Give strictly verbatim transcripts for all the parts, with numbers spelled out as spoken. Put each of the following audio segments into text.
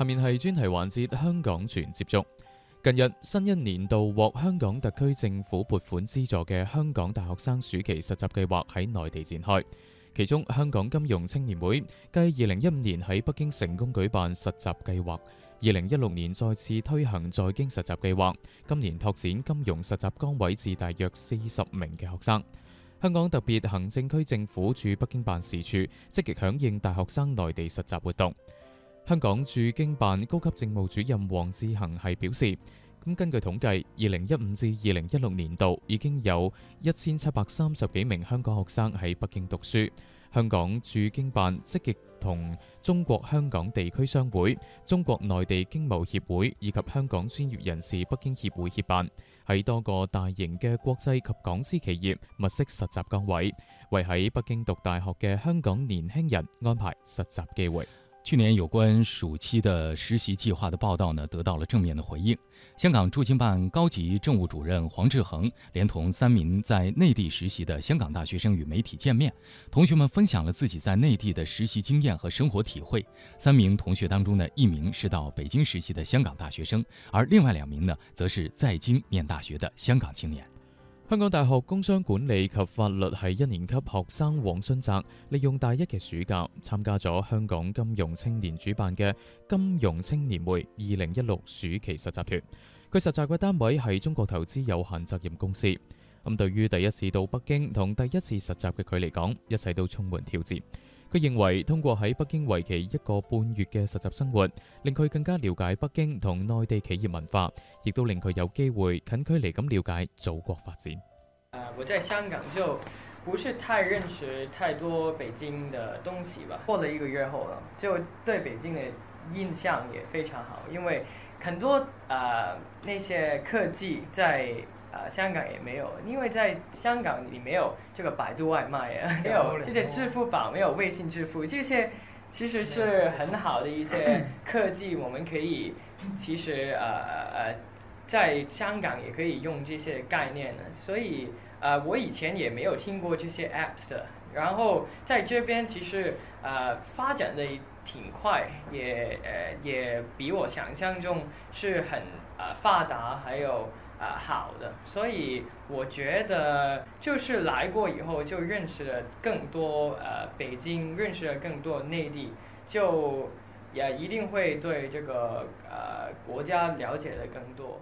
下面係專題環節香港全接觸。近日，新一年度獲香港特區政府撥款資助嘅香港大學生暑期實習計劃喺內地展開。其中，香港金融青年會繼二零一五年喺北京成功舉辦實習計劃，二零一六年再次推行在京實習計劃，今年拓展金融實習崗位至大約四十名嘅學生。香港特別行政區政府駐北京辦事處積極響應大學生內地實習活動。香港駐京辦高級政務主任黃志恒係表示，咁根據統計，二零一五至二零一六年度已經有一千七百三十幾名香港學生喺北京讀書。香港駐京辦積極同中國香港地區商會、中國內地經貿協會以及香港專業人士北京協會協辦，喺多個大型嘅國際及港資企業物色實習崗位，為喺北京讀大學嘅香港年輕人安排實習機會。 去年有關暑期的實習計劃的報道呢，得到了正面的回應。香港駐京辦高級政務主任黃志恒連同三名在內地實習的香港大學生與媒體見面，同學們分享了自己在內地的實習經驗和生活體會。三名同學當中呢，一名是到北京實習的香港大學生，而另外兩名呢，則是在京念大學的香港青年。 香港大學工商管理及法律系一年級學生黃俊澤利用大一嘅暑假參加咗香港金融青年主辦嘅金融青年會二零一六暑期實習團。佢實習嘅單位係中國投資有限責任公司。咁對於第一次到北京同第一次實習嘅佢嚟講，一切都充滿挑戰。佢認為通過喺北京為期一個半月嘅實習生活，令佢更加了解北京同內地企業文化，亦都令佢有機會近距離咁了解祖國發展。 呃，我在香港就不是太認識太多北京的東西吧。過了一個月後了，就對北京的印象也非常好，因為很多呃那些科技在呃香港也沒有，因為在香港你沒有這個百度外賣啊，沒有這些支付寶，沒有微信支付，這些其實是很好的一些科技，我們可以其實呃呃在香港也可以用這些概念的，所以呃我以前也沒有聽過這些 apps 的，然後在這邊其實呃發展的挺快，也呃也比我想象中是很呃發達，還有呃好的，所以我覺得就是來過以後就認識了更多呃北京，認識了更多內地，就也一定會對這個呃國家了解的更多。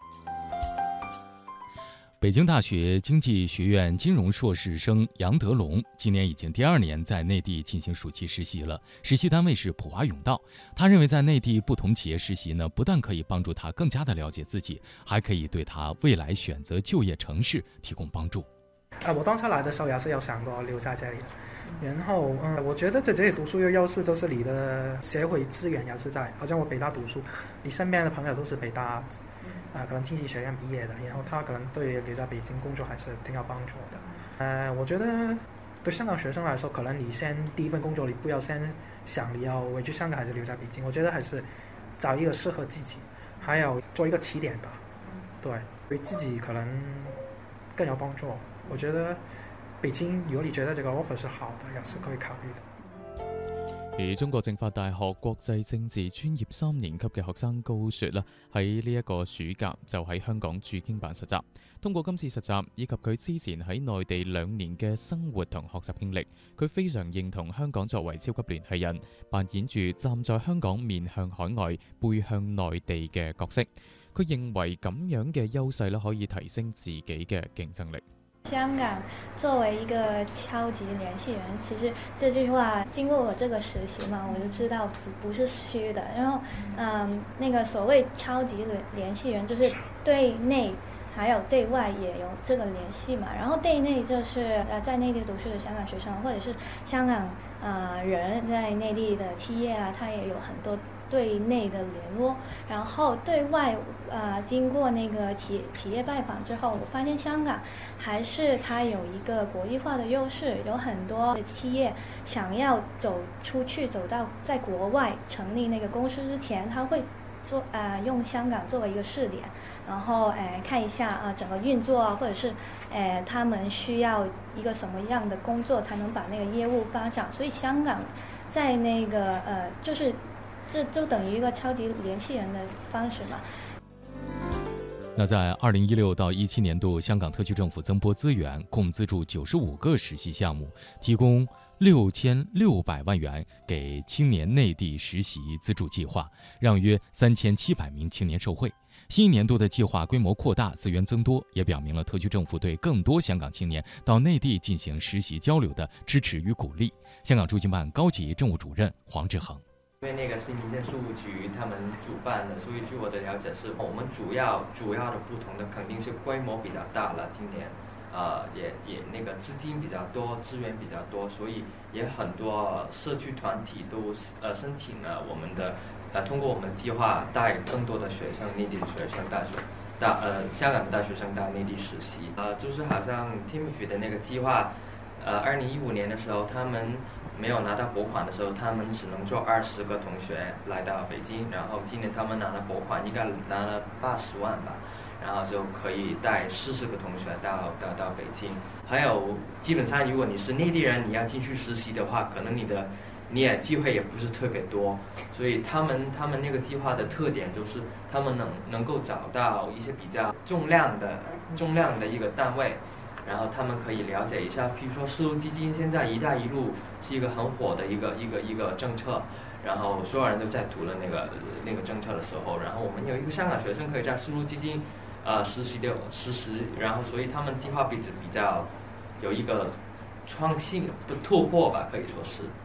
北京大學經濟學院金融碩士生楊德龍今年已經第二年在內地進行暑期實習了，實習單位是普華永道。他認為在內地不同企業實習呢，不但可以幫助他更加的了解自己，還可以對他未來選擇就業城市提供幫助。 呃，我當初來的時候也是有想過留在這裡，然後嗯，我覺得在這裡讀書有優勢，就是你的社會資源也是在，好像我北大讀書，你身邊的朋友都是北大呃，可能經濟學院畢業的，然後他可能對留在北京工作還是挺有幫助的。呃，我覺得對香港學生來說，可能你先第一份工作，你不要先想你要回去香港還是留在北京，我覺得還是找一個適合自己，還有做一個起點吧。對，對自己可能更有幫助。我覺得北京如果你覺得這個 offer 是好的，也是可以考慮的。 而中國政法大學國際政治專業三年級嘅學生高雪啦，喺呢一個暑假就喺香港駐京辦實習。通過今次實習以及佢之前喺內地兩年嘅生活同學習經歷，佢非常認同香港作為超級聯繫人，扮演住站在香港面向海外、背向內地嘅角色。佢認為咁樣嘅優勢咧，可以提升自己嘅競爭力。 香港作為一個超級聯繫人，其實這句話經過我這個實習嘛，我就知道不不是虛的。然後，嗯，那個所謂超級聯繫人，就是對內還有對外也有這個聯繫嘛。然後對內就是呃在內地讀書的香港學生，或者是香港呃人在內地的企業啊，他也有很多對內的聯絡。然後對外，呃，經過那個企企業拜訪之後，我發現香港還是它有一個國際化的優勢，有很多的企業想要走出去，走到在國外成立那個公司之前，他會做呃用香港作為一個試點，然後呃看一下啊、呃、整個運作啊，或者是呃他們需要一個什麼樣的工作才能把那個業務發展。所以香港在那個呃就是这就等于一个超级联系人的方式嘛。 那在二零一六到一七年度，香港特区政府增拨资源，共资助九十五个实习项目，提供六千六百万元给青年内地实习资助计划，让约三千七百名青年受惠。新一年度的计划规模扩大，资源增多，也表明了特区政府对更多香港青年到内地进行实习交流的支持与鼓励。香港驻京办高级政务主任黄志恒。 因为那个是民政事务局他们主办的，所以据我的了解是，我们主要主要的不同的肯定是规模比较大了，今年，呃，也也那个资金比较多，资源比较多，所以也很多社区团体都呃申请了我们的，呃，通过我们计划带更多的学生，内地的学生大学。大呃，香港的大学生到内地实习，呃，就是好像 Timothy 的那个计划，呃，二零一五年的时候，他们没有拿到拨款的时候，他们只能做二十个同学来到北京，然后今年他们拿了拨款，应该拿了八十万吧，然后就可以带四十个同学到到到北京。还有，基本上如果你是内地人，你要进去实习的话，可能你的你也机会也不是特别多，所以他们他们那个计划的特点就是他们能能够找到一些比较重量的重量的一个单位，然后他们可以了解一下，比如说丝路基金现在“一带一路”是一个很火的一个一个一个政策，然后所有人都在读了那个那个政策的时候，然后我们有一个香港学生可以在丝路基金呃实习的实习，然后所以他们计划比比较有一个创新的突破吧，可以说是。